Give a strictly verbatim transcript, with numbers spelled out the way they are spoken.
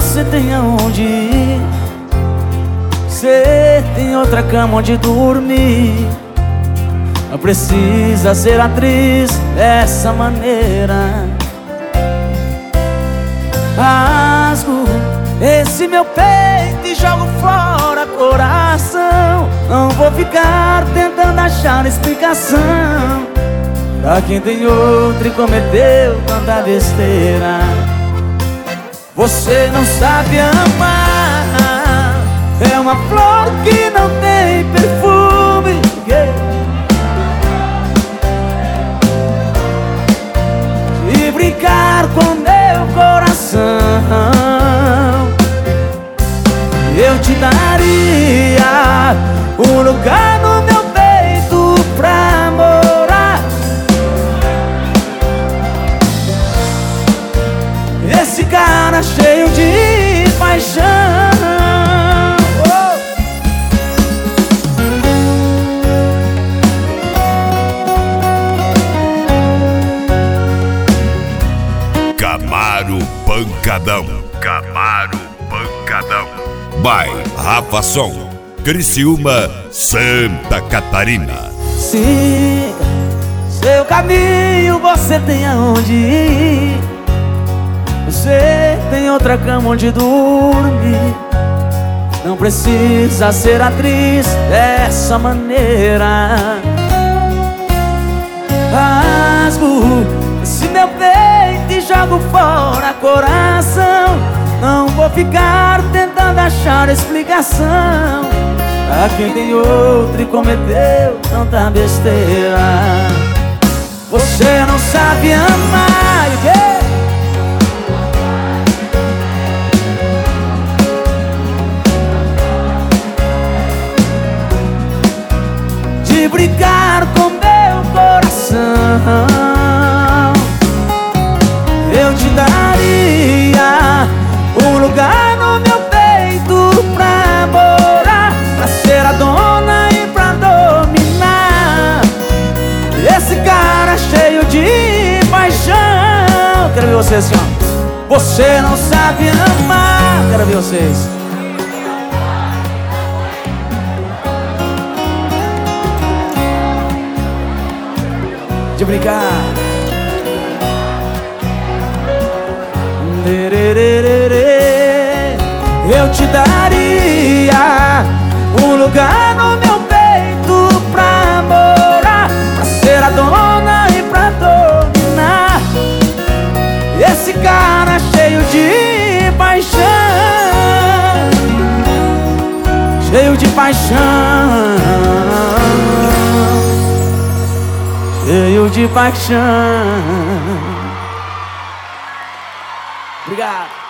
você tem aonde ir. Você tem outra cama onde dormir. Não precisa ser atriz dessa maneira. Rasgo esse meu peito e jogo fora coração. Não vou ficar tentando achar explicação pra quem tem outro e cometeu tanta besteira. Você não sabe amar, é uma flor que não tem perfume, yeah. E brincar com meu coração, eu te daria um lugar no meu peito pra morar. Esse cara cheio de paixão, oh. Camaro Pancadão. Camaro Pancadão. By Rafa Som, Criciúma, Santa Catarina. Siga seu caminho, você tem aonde ir. Você tem outra cama onde dormir. Não precisa ser atriz dessa maneira. Rasgo esse meu peito e jogo fora coração. Não vou ficar tentando achar explicação pra quem tem outro e cometeu tanta besteira. Você não sabe amar, yeah. De brincar com meu coração, eu te daria um lugar no meu peito pra morar, pra ser a dona e pra dominar. Esse cara cheio de paixão. Quero ver vocês assim, ó. Você não sabe amar. Quero ver vocês. De brincar. Eu te daria um lugar no meu peito pra morar, pra ser a dona e pra dominar. Esse cara cheio de paixão, cheio de paixão, cheio de paixão. Obrigado.